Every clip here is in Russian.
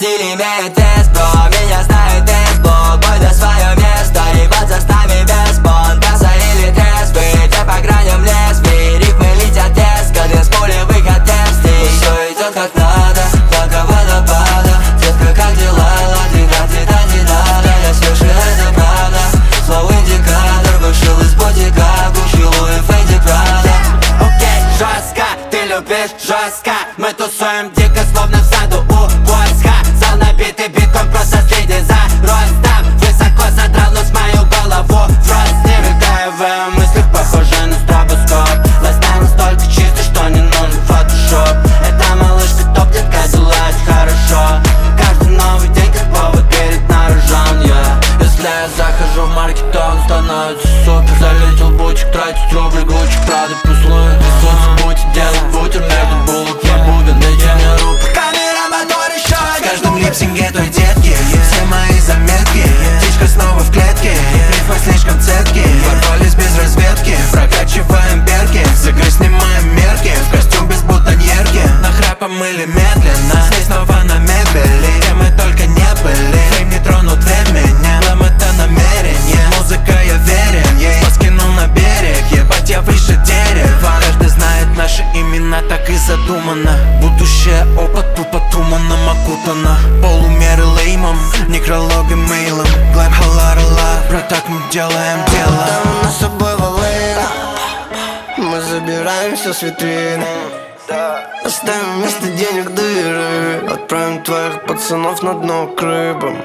стиль имеет тест, бро. Меня знает тест-блок, бой до свое место. Ебаться с нами без понтаса или трезвый. Ты по граням лезвий, рифмы летят резко. Без пули выход темстей. Все идет как надо, только водопада. Детка, как дела? Ла-ти-да-ти-да-ти-да-да. Я слышу, это правда. Слово индикатор вышел из ботика. Гуччи, Луи, Фенди, Прада. Окей, жестко, ты любишь жестко. Мы тусуем дико, словно в саду у войска. Зал набитый битком, просто следи за ростом. Высоко задрал нос мою голову в рост. Не мигая в мыслях, похоже на стробоскоп. Лайфстайл настолько чистый, что не нужен фотошоп. Эта малышка топ, детка, делает хорошо. Каждый новый день как повод перед на рожон, yeah. Если я захожу в маркет, то он становится супер. Залетел бутик, тратить рубль, Гуччи, Прада, плюс-луи. Трясутся бутик, делать бутер между булок. Я бубен, дайте мне руку. Камера, мотор, еще. В каждом липсинге той детки все мои заметки. Птичка снова в клетке, рифмы слишком цепки. Ворвались без разведки, прокачиваем перки. С игры снимаем мерки, в костюм без бутоньерки. Нахрапом или медленно, здесь снова на мебели. Где мы только не были, фейм не тронут времени. Нам это намерение, музыка я верен. Я ее скинул на берег, ебать я выше дерева. Каждый знает наши имена, так и задумано. Будущее опыт тупо туманом окутано. Полумеры леймом, некрологи мейлом. Глэм халарала, бро, так мы делаем дело. Там на собой волына, мы забираем все с витрин. Оставим вместо денег дыры. Отправим твоих пацанов на дно к рыбам.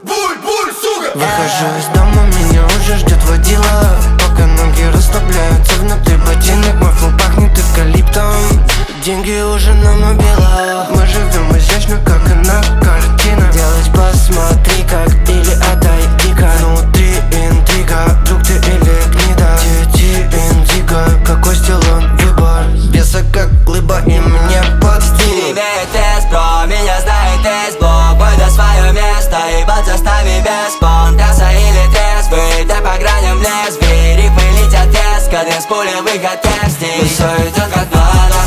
Выхожу из дома, меня уже ждет водила. Пока ноги расслабляются внутри ботинок. Мой флоу пахнет эвкалиптом. Деньги уже на мобилах. Мы живем изящно, как кинокартина. Делать посмотри как, или отойди-ка. Внутри интрига, друг ты или гнида. Дети индиго, какой стил он выбор. Беса как глыба и мне под Стиль стиль. имеет тест, бро. Меня знает тест-блок. Бой до свое место. Ебаться с нами без понтаса или трезвый. Ты по граням лезвий, рифмы летят резко. Без пули выход темстей. Все идет как надо,